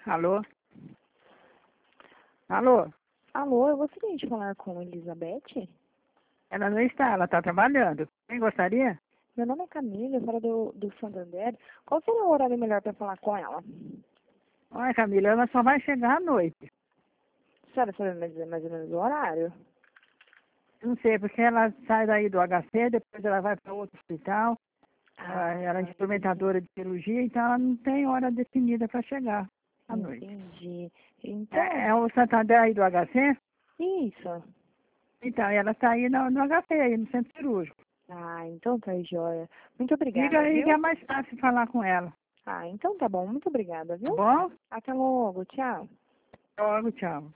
Alô? Alô? Alô, eu gostaria de falar com Elizabeth. Ela não está, ela está trabalhando. Quem gostaria? Meu nome é Camila, eu falo do Santander. Qual seria o horário melhor para falar com ela? Olha, Camila, ela só vai chegar à noite. A senhora sabe mais ou menos o horário? Não sei, porque ela sai daí do HC, depois ela vai para outro hospital. Ela é instrumentadora de cirurgia, então ela não tem hora definida para chegar à noite. Entendi. Então, É o Santander aí do HC? isso. Então, ela está aí no HC, aí no centro cirúrgico. Ah, então tá joia. Muito Liga obrigada, aí que viu? é mais fácil falar com ela. Ah, então tá bom. Muito obrigada, Tá viu? bom? Até logo. Tchau. Logo, tchau.